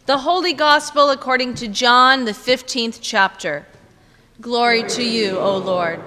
The Holy Gospel according to John, the 15th chapter. Glory to you, O Lord.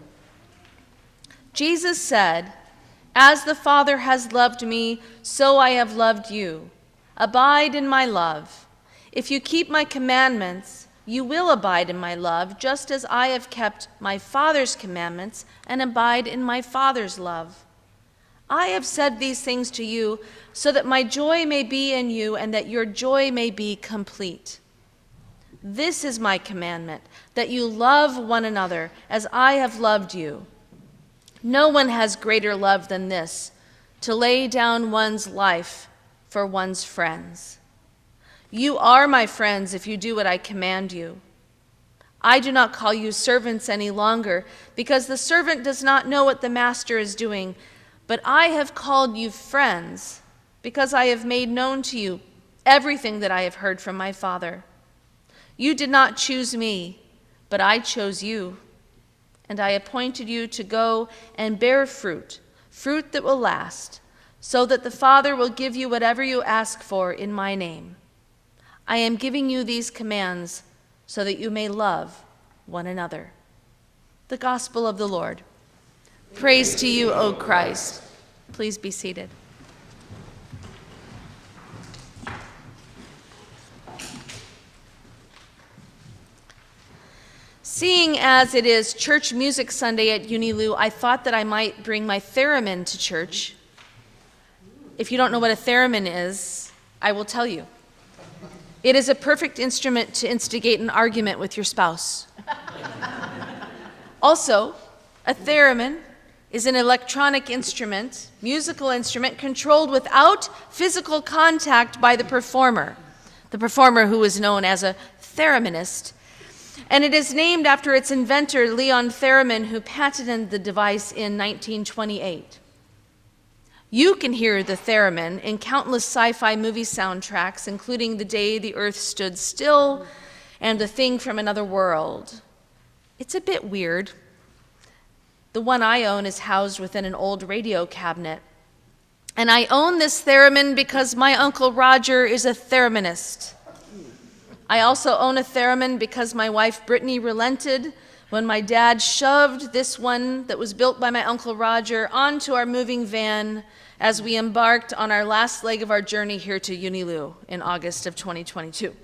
Jesus said, "As the Father has loved me, so I have loved you. Abide in my love. If you keep my commandments, you will abide in my love, just as I have kept my Father's commandments and abide in my Father's love. I have said these things to you so that my joy may be in you and that your joy may be complete. This is my commandment, that you love one another as I have loved you. No one has greater love than this, to lay down one's life for one's friends. You are my friends if you do what I command you. I do not call you servants any longer, because the servant does not know what the master is doing, but I have called you friends, because I have made known to you everything that I have heard from my Father. You did not choose me, but I chose you, and I appointed you to go and bear fruit, fruit that will last, so that the Father will give you whatever you ask for in my name. I am giving you these commands so that you may love one another." The Gospel of the Lord. Praise to you, O Christ. Please be seated. Seeing as it is Church Music Sunday at Unilu, I thought that I might bring my theremin to church. If you don't know what a theremin is, I will tell you. It is a perfect instrument to instigate an argument with your spouse. Also, a theremin is an electronic instrument, musical instrument, controlled without physical contact by the performer who is known as a thereminist. And it is named after its inventor, Leon Theremin, who patented the device in 1928. You can hear the theremin in countless sci-fi movie soundtracks, including The Day the Earth Stood Still and The Thing from Another World. It's a bit weird. The one I own is housed within an old radio cabinet. And I own this theremin because my Uncle Roger is a thereminist. I also own a theremin because my wife Brittany relented when my dad shoved this one that was built by my Uncle Roger onto our moving van as we embarked on our last leg of our journey here to Unilu in August of 2022.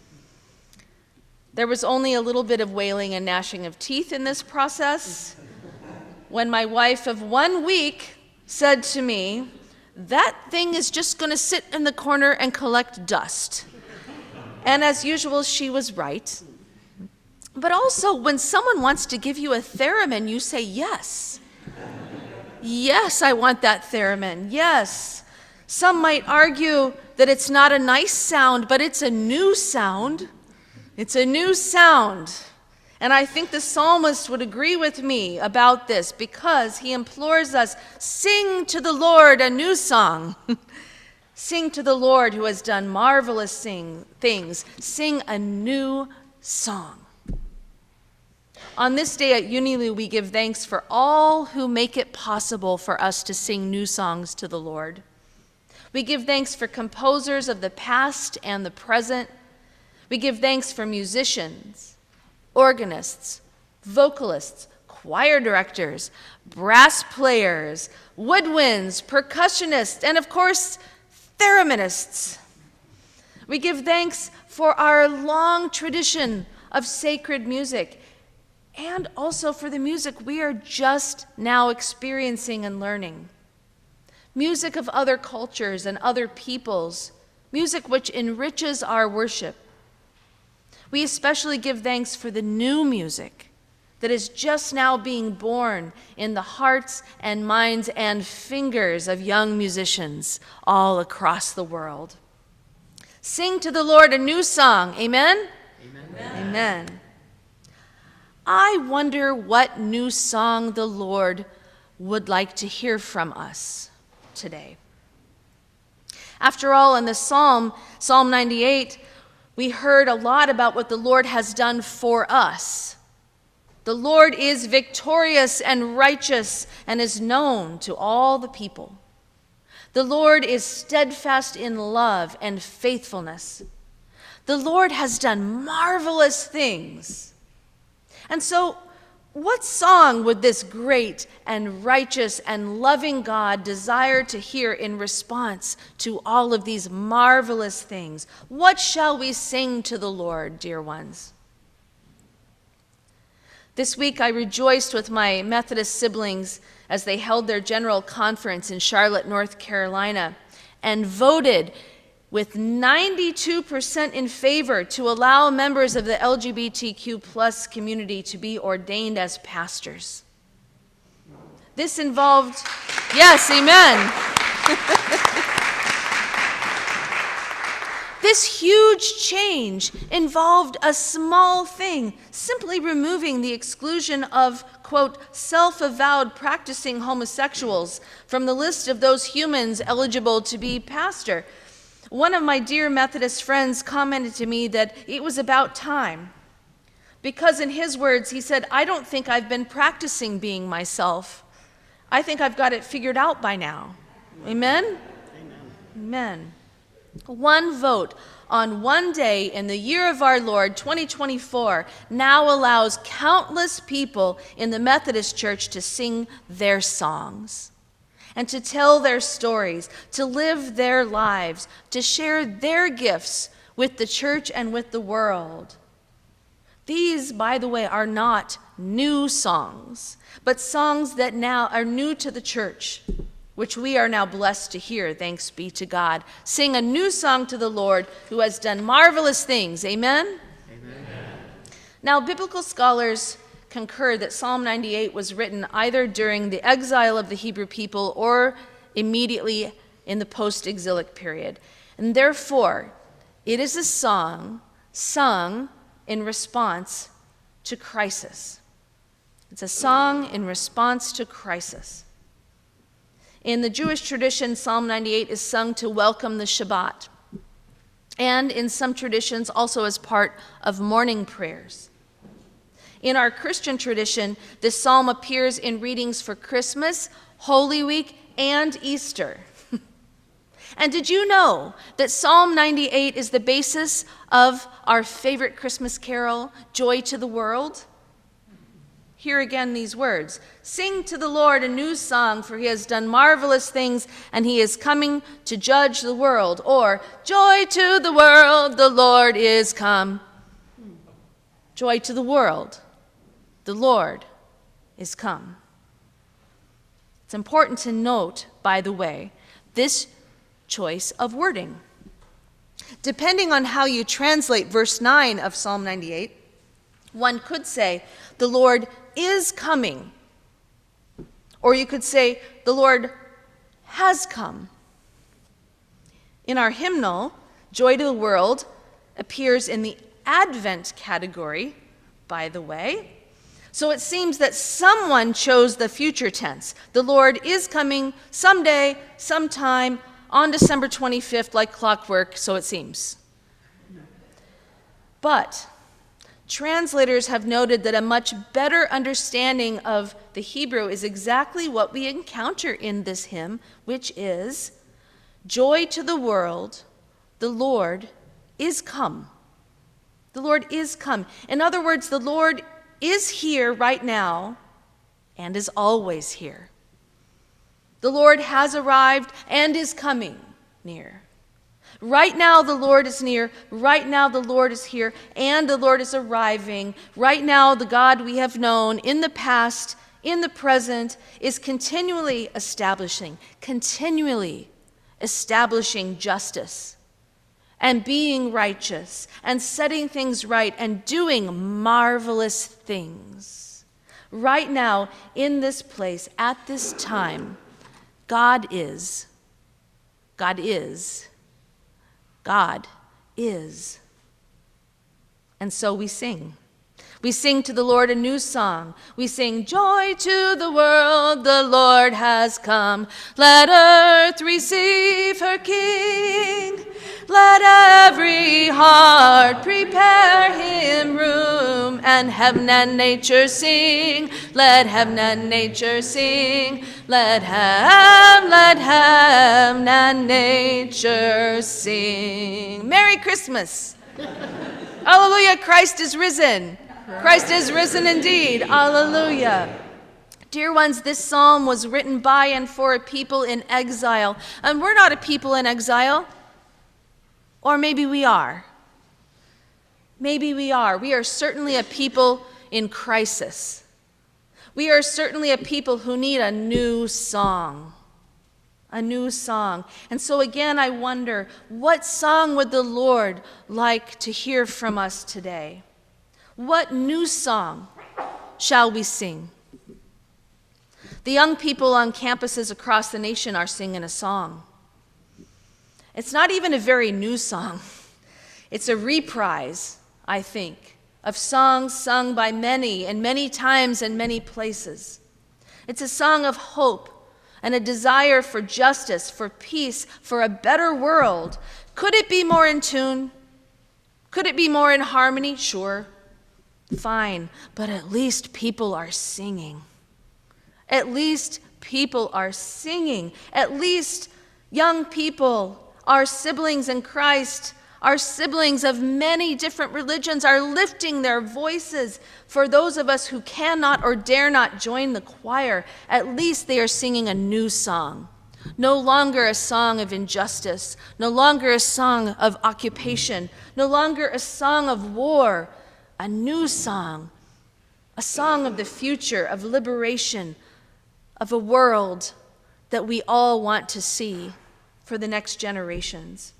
There was only a little bit of wailing and gnashing of teeth in this process when my wife of 1 week said to me, "That thing is just going to sit in the corner and collect dust." And as usual, she was right. But also, when someone wants to give you a theremin, you say yes. Yes, I want that theremin, yes. Some might argue that it's not a nice sound, but it's a new sound. It's a new sound. And I think the psalmist would agree with me about this because he implores us, sing to the Lord a new song. Sing to the Lord who has done marvelous things. Sing a new song. On this day at Unilu, we give thanks for all who make it possible for us to sing new songs to the Lord. We give thanks for composers of the past and the present. We give thanks for musicians, organists, vocalists, choir directors, brass players, woodwinds, percussionists, and of course, thereminists. We give thanks for our long tradition of sacred music and also for the music we are just now experiencing and learning. Music of other cultures and other peoples, music which enriches our worship. We especially give thanks for the new music that is just now being born in the hearts and minds and fingers of young musicians all across the world. Sing to the Lord a new song, amen? Amen. Amen. I wonder what new song the Lord would like to hear from us today. After all, in the Psalm 98, we heard a lot about what the Lord has done for us. The Lord is victorious and righteous and is known to all the people. The Lord is steadfast in love and faithfulness. The Lord has done marvelous things. And so, what song would this great and righteous and loving God desire to hear in response to all of these marvelous things? What shall we sing to the Lord, dear ones? This week I rejoiced with my Methodist siblings as they held their general conference in Charlotte, North Carolina, and voted with 92% in favor to allow members of the LGBTQ plus community to be ordained as pastors. This involved, yes, amen. This huge change involved a small thing, simply removing the exclusion of, quote, self-avowed practicing homosexuals from the list of those humans eligible to be pastor. One of my dear Methodist friends commented to me that it was about time, because in his words, he said, I don't think I've been practicing being myself. I think I've got it figured out by now. Amen? Amen. Amen. One vote on one day in the year of our Lord, 2024, now allows countless people in the Methodist Church to sing their songs and to tell their stories, to live their lives, to share their gifts with the church and with the world. These, by the way, are not new songs, but songs that now are new to the church, which we are now blessed to hear, thanks be to God. Sing a new song to the Lord who has done marvelous things. Amen? Amen. Now, biblical scholars concur that Psalm 98 was written either during the exile of the Hebrew people or immediately in the post-exilic period. And therefore, it is a song sung in response to crisis. It's a song in response to crisis. In the Jewish tradition, Psalm 98 is sung to welcome the Shabbat, and in some traditions also as part of morning prayers. In our Christian tradition, this psalm appears in readings for Christmas, Holy Week, and Easter. And did you know that Psalm 98 is the basis of our favorite Christmas carol, Joy to the World? Hear again these words. Sing to the Lord a new song, for he has done marvelous things, and he is coming to judge the world. Or, joy to the world, the Lord is come. Joy to the world, the Lord is come. It's important to note, by the way, this choice of wording. Depending on how you translate verse 9 of Psalm 98, one could say, the Lord is coming. Or you could say, the Lord has come. In our hymnal, Joy to the World appears in the Advent category, by the way. So it seems that someone chose the future tense. The Lord is coming someday, sometime, on December 25th, like clockwork, so it seems. But translators have noted that a much better understanding of the Hebrew is exactly what we encounter in this hymn, which is, joy to the world, the Lord is come. The Lord is come. In other words, the Lord is here right now and is always here. The Lord has arrived and is coming near. Right now the Lord is near. Right now the Lord is here, and the Lord is arriving. Right now the God we have known in the past, in the present, is continually establishing justice and being righteous and setting things right and doing marvelous things. Right now, in this place, at this time, God is. God is. God is. And so we sing. We sing to the Lord a new song. We sing, joy to the world, the Lord has come. Let earth receive her King. Let every heart prepare him room. And heaven and nature sing. Let heaven and nature sing. Let heaven and nature sing. Merry Christmas. Hallelujah, Christ is risen. Christ is risen indeed. Hallelujah. Dear ones, this psalm was written by and for a people in exile. And we're not a people in exile. Or maybe we are. Maybe we are. We are certainly a people in crisis. We are certainly a people who need a new song. A new song. And so again, I wonder, what song would the Lord like to hear from us today? What new song shall we sing? The young people on campuses across the nation are singing a song. It's not even a very new song. It's a reprise, I think, of songs sung by many and many times and many places. It's a song of hope and a desire for justice, for peace, for a better world. Could it be more in tune? Could it be more in harmony? Sure. Fine. But at least people are singing. At least people are singing. At least young people, our siblings in Christ, our siblings of many different religions, are lifting their voices. For those of us who cannot or dare not join the choir, at least they are singing a new song. No longer a song of injustice, no longer a song of occupation, no longer a song of war, a new song, a song of the future, of liberation, of a world that we all want to see for the next generations.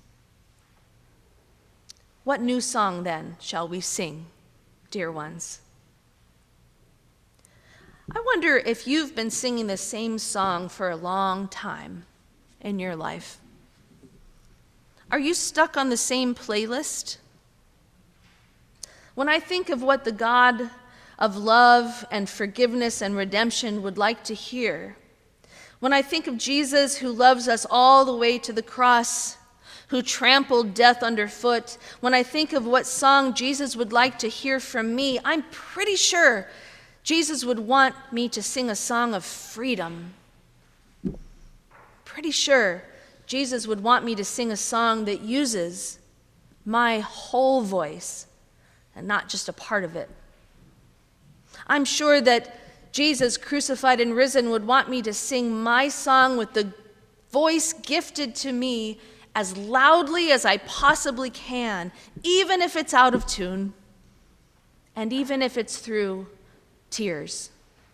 What new song, then, shall we sing, dear ones? I wonder if you've been singing the same song for a long time in your life. Are you stuck on the same playlist? When I think of what the God of love and forgiveness and redemption would like to hear, when I think of Jesus who loves us all the way to the cross, who trampled death underfoot, when I think of what song Jesus would like to hear from me, I'm pretty sure Jesus would want me to sing a song of freedom. Pretty sure Jesus would want me to sing a song that uses my whole voice and not just a part of it. I'm sure that Jesus, crucified and risen, would want me to sing my song with the voice gifted to me as loudly as I possibly can, even if it's out of tune, and even if it's through tears.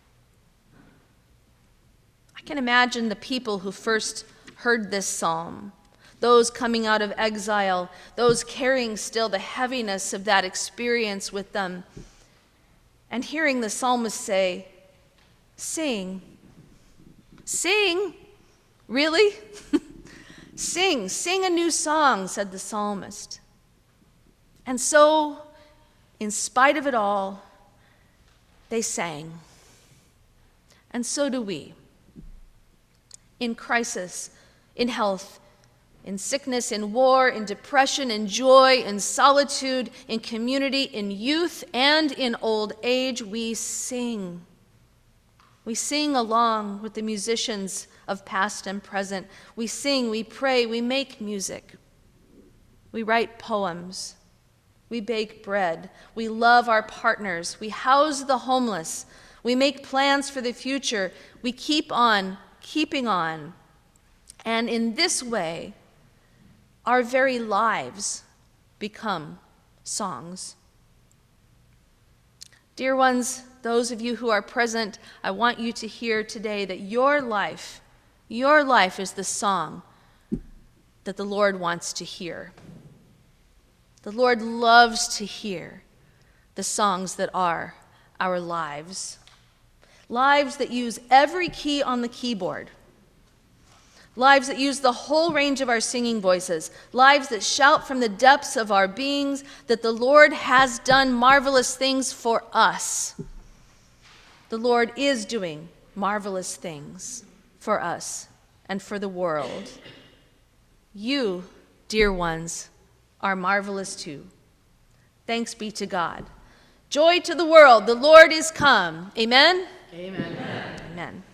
I can imagine the people who first heard this psalm, those coming out of exile, those carrying still the heaviness of that experience with them, and hearing the psalmist say, "Sing, sing, really?" Sing a new song, said the psalmist. And so, in spite of it all, they sang. And so do we. In crisis, in health, in sickness, in war, in depression, in joy, in solitude, in community, in youth, and in old age, we sing. We sing along with the musicians of past and present. We sing, we pray, we make music. We write poems. We bake bread. We love our partners. We house the homeless. We make plans for the future. We keep on keeping on. And in this way, our very lives become songs. Dear ones, those of you who are present, I want you to hear today that your life is the song that the Lord wants to hear. The Lord loves to hear the songs that are our lives. Lives that use every key on the keyboard. Lives that use the whole range of our singing voices. Lives that shout from the depths of our beings that the Lord has done marvelous things for us. The Lord is doing marvelous things for us and for the world. You, dear ones, are marvelous too. Thanks be to God. Joy to the world, the Lord is come. Amen? Amen. Amen.